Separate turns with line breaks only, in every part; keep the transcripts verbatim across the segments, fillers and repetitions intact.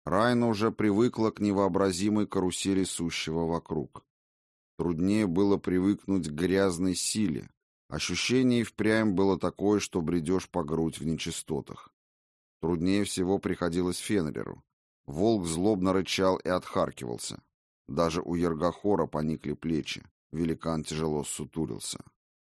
Райна уже привыкла к невообразимой карусели сущего вокруг. Труднее было привыкнуть к грязной силе. Ощущение и впрямь было такое, что бредешь по грудь в нечистотах. Труднее всего приходилось Фенриру. Волк злобно рычал и отхаркивался. Даже у Ергохора поникли плечи. Великан тяжело ссутулился.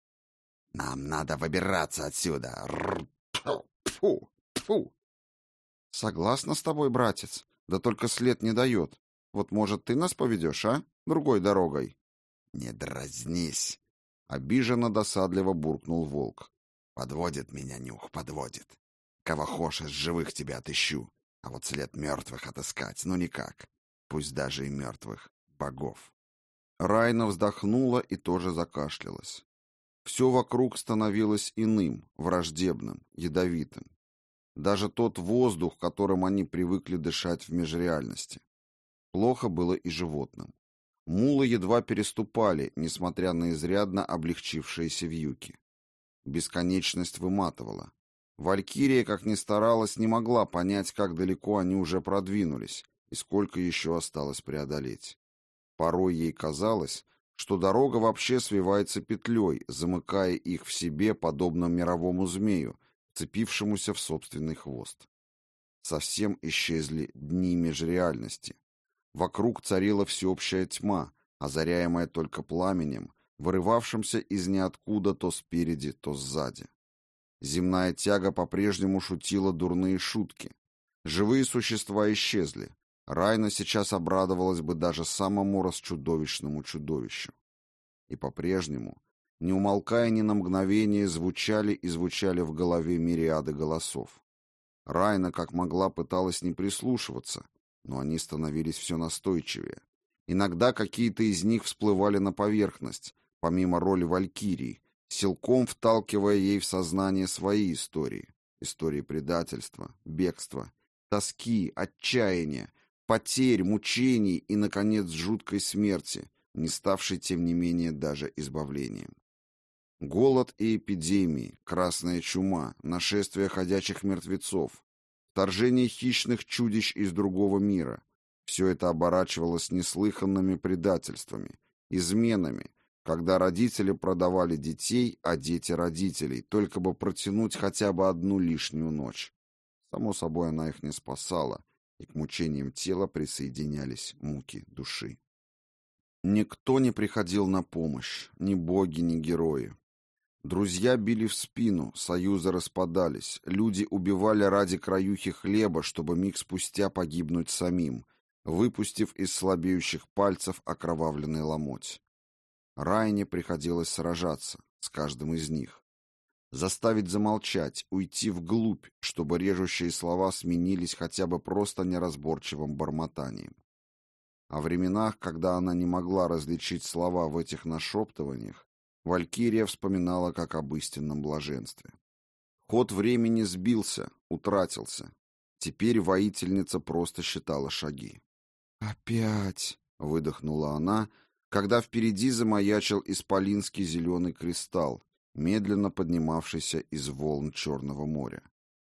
«Нам надо выбираться отсюда! Рррр! Тьфу! Тьфу! Тьфу!»
«Согласна с тобой, братец, да только след не дает. Вот, может, ты нас поведешь, а? Другой дорогой».
«Не дразнись!»
— обиженно досадливо буркнул волк.
«Подводит меня нюх, подводит. Кого хошь из живых тебя отыщу, а вот след мертвых отыскать, ну никак. Пусть даже и мертвых богов».
Райна вздохнула и тоже закашлялась. Все вокруг становилось иным, враждебным, ядовитым. Даже тот воздух, которым они привыкли дышать в межреальности. Плохо было и животным. Мулы едва переступали, несмотря на изрядно облегчившиеся вьюки. Бесконечность выматывала. Валькирия, как ни старалась, не могла понять, как далеко они уже продвинулись и сколько еще осталось преодолеть. Порой ей казалось, что дорога вообще свивается петлей, замыкая их в себе, подобно мировому змею, вцепившемуся в собственный хвост. Совсем исчезли дни межреальности. Вокруг царила всеобщая тьма, озаряемая только пламенем, вырывавшимся из ниоткуда то спереди, то сзади. Земная тяга по-прежнему шутила дурные шутки. Живые существа исчезли. Райна сейчас обрадовалась бы даже самому расчудовищному чудовищу. И по-прежнему, не умолкая ни на мгновение, звучали и звучали в голове мириады голосов. Райна, как могла, пыталась не прислушиваться, но они становились все настойчивее. Иногда какие-то из них всплывали на поверхность, помимо роли Валькирии, силком вталкивая ей в сознание свои истории. Истории предательства, бегства, тоски, отчаяния, потерь, мучений и, наконец, жуткой смерти, не ставшей, тем не менее, даже избавлением. Голод и эпидемии, красная чума, нашествие ходячих мертвецов, вторжение хищных чудищ из другого мира — все это оборачивалось неслыханными предательствами, изменами, когда родители продавали детей, а дети родителей, только бы протянуть хотя бы одну лишнюю ночь. Само собой, она их не спасала, и к мучениям тела присоединялись муки души. Никто не приходил на помощь, ни боги, ни герои. Друзья били в спину, союзы распадались, люди убивали ради краюхи хлеба, чтобы миг спустя погибнуть самим, выпустив из слабеющих пальцев окровавленный ломоть. Райне приходилось сражаться с каждым из них. Заставить замолчать, уйти вглубь, чтобы режущие слова сменились хотя бы просто неразборчивым бормотанием. О временах, когда она не могла различить слова в этих нашептываниях, Валькирия вспоминала как об истинном блаженстве. Ход времени сбился, утратился. Теперь воительница просто считала шаги. «Опять!» — выдохнула она, когда впереди замаячил исполинский зеленый кристалл, медленно поднимавшийся из волн Черного моря.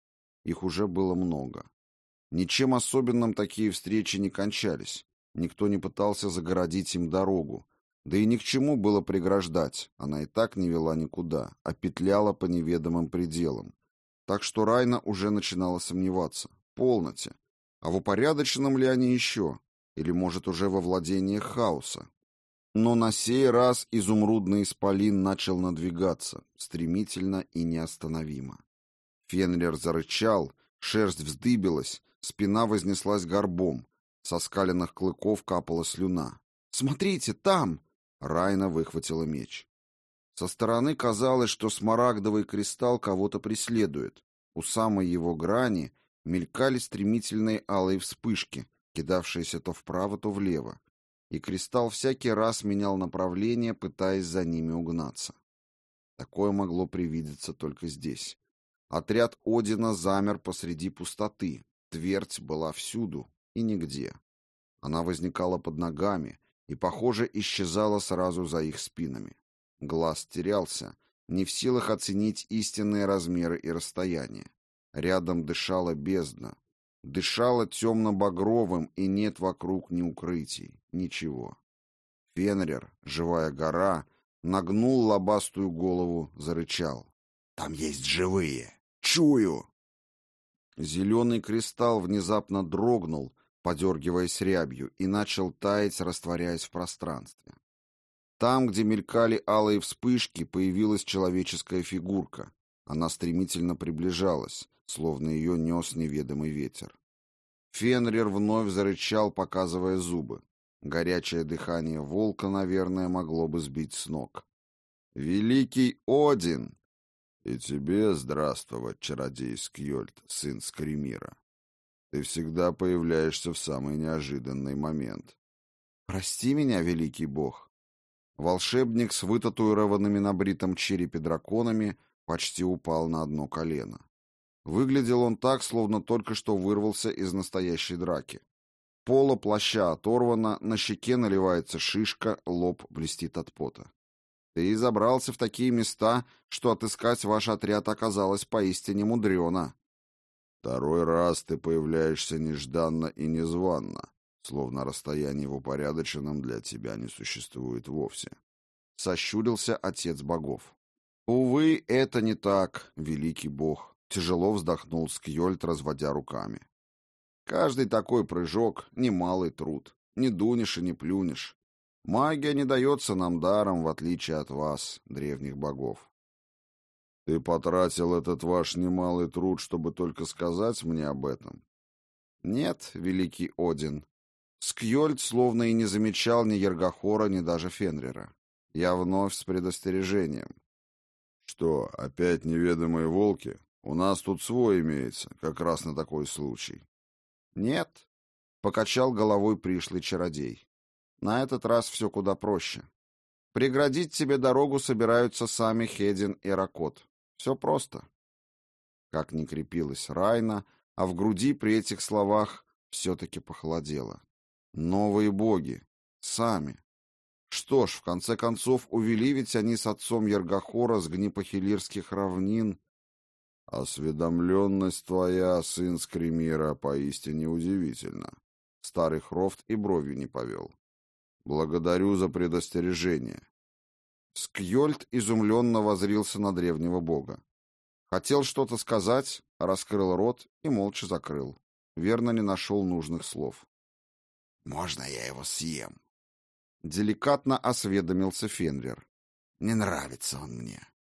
Их уже было много. Ничем особенным такие встречи не кончались. Никто не пытался загородить им дорогу. Да и ни к чему было преграждать, она и так не вела никуда, а петляла по неведомым пределам. Так что Райна уже начинала сомневаться. Полноте. А в упорядоченном ли они еще? Или, может, уже во владениях хаоса? Но на сей раз изумрудный исполин начал надвигаться, стремительно и неостановимо. Фенрир зарычал, шерсть вздыбилась, спина вознеслась горбом, со скаленных клыков капала слюна. «Смотрите, там!» Райна выхватила меч. Со стороны казалось, что смарагдовый кристалл кого-то преследует. У самой его грани мелькали стремительные алые вспышки, кидавшиеся то вправо, то влево. И кристалл всякий раз менял направление, пытаясь за ними угнаться. Такое могло привидеться только здесь. Отряд Одина замер посреди пустоты. Твердь была всюду и нигде. Она возникала под ногами и, похоже, исчезала сразу за их спинами. Глаз терялся, не в силах оценить истинные размеры и расстояния. Рядом дышала бездна. Дышало темно-багровым, и нет вокруг ни укрытий, ничего. Фенрир, живая гора, нагнул лобастую голову, зарычал.
«Там есть живые! Чую!»
Зеленый кристалл внезапно дрогнул, подергиваясь рябью, и начал таять, растворяясь в пространстве. Там, где мелькали алые вспышки, появилась человеческая фигурка. Она стремительно приближалась, словно ее нес неведомый ветер. Фенрир вновь зарычал, показывая зубы. Горячее дыхание волка, наверное, могло бы сбить с ног. «Великий Один!» «И тебе здравствовать, чародей Скьёльд, сын Скримира. Ты всегда появляешься в самый неожиданный момент». «Прости меня, великий бог». Волшебник с вытатуированными на бритом черепе драконами почти упал на одно колено. Выглядел он так, словно только что вырвался из настоящей драки. Поло плаща оторвано, на щеке наливается шишка, лоб блестит от пота. Ты забрался в такие места, что отыскать ваш отряд оказалось поистине мудрено. Второй раз ты появляешься нежданно и незванно, словно расстояние в упорядоченном для тебя не существует вовсе. Сощурился отец богов. Увы, это не так, великий бог. Тяжело вздохнул Скьёльд, разводя руками. Каждый такой прыжок — немалый труд. Не дунешь и не плюнешь. Магия не дается нам даром, в отличие от вас, древних богов. Ты потратил этот ваш немалый труд, чтобы только сказать мне об этом? Нет, великий Один. Скьёльд словно и не замечал ни Ергохора, ни даже Фенрира. Я вновь с предостережением. Что, опять неведомые волки? У нас тут свой имеется, как раз на такой случай. Нет, покачал головой пришлый чародей. На этот раз все куда проще. Преградить тебе дорогу собираются сами Хедин и Ракот. Все просто. Как ни крепилась Райна, а в груди при этих словах все-таки похолодело. Новые боги. Сами. Что ж, в конце концов, увели ведь они с отцом Ергохора с гнипохилирских равнин. Осведомленность твоя, сын Скримира, поистине удивительна. Старый Хрофт и бровью не повел. Благодарю за предостережение. Скьёльд изумленно воззрился на древнего бога. Хотел что-то сказать, раскрыл рот и молча закрыл. Верно, не нашел нужных слов.
«Можно я его съем?»
Деликатно осведомился Фенрир.
«Не нравится он мне».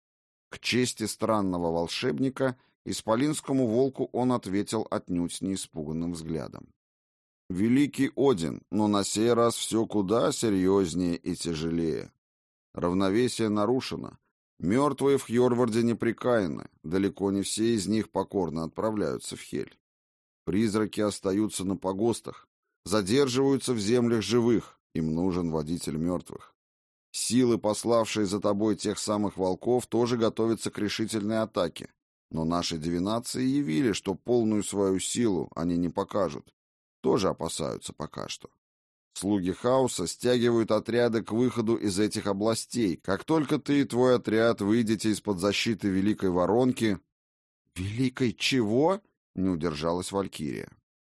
К чести странного волшебника, исполинскому волку он ответил отнюдь не испуганным взглядом. «Великий Один, но на сей раз все куда серьезнее и тяжелее. Равновесие нарушено. Мертвые в Хьорварде непрекаяны, далеко не все из них покорно отправляются в Хель. Призраки остаются на погостах, задерживаются в землях живых, им нужен водитель мертвых. Силы, пославшие за тобой тех самых волков, тоже готовятся к решительной атаке, но наши дивинации явили, что полную свою силу они не покажут. Тоже опасаются пока что. Слуги хаоса стягивают отряды к выходу из этих областей. Как только ты и твой отряд выйдете из-под защиты Великой Воронки... «Великой чего?» — не удержалась Валькирия.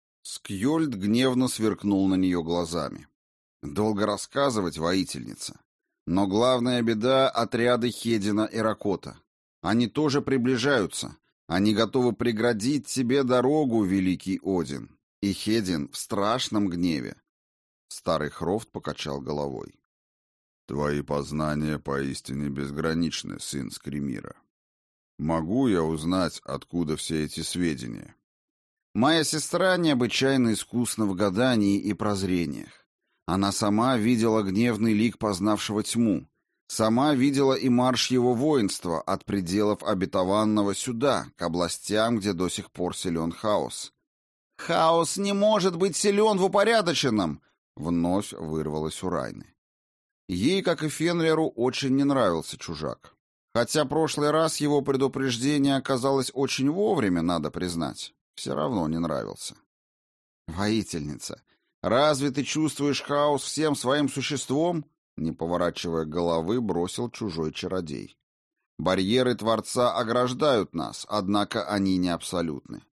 Скьёльд гневно сверкнул на нее глазами. «Долго рассказывать, воительница. Но главная беда — отряды Хедина и Ракота. Они тоже приближаются. Они готовы преградить тебе дорогу, великий Один. И Хедин в страшном гневе». Старый Хрофт покачал головой. «Твои познания поистине безграничны, сын Скримира. Могу я узнать, откуда все эти сведения?» «Моя сестра необычайно искусна в гадании и прозрениях. Она сама видела гневный лик познавшего тьму, сама видела и марш его воинства от пределов обетованного сюда, к областям, где до сих пор силен хаос». «Хаос не может быть силен в упорядоченном!» — вновь вырвалось у Райны. Ей, как и Фенриру, очень не нравился чужак. Хотя прошлый раз его предупреждение оказалось очень вовремя, надо признать, все равно не нравился. «Воительница, разве ты чувствуешь хаос всем своим существом?» Не поворачивая головы, бросил чужой чародей. «Барьеры Творца ограждают нас, однако они не абсолютны.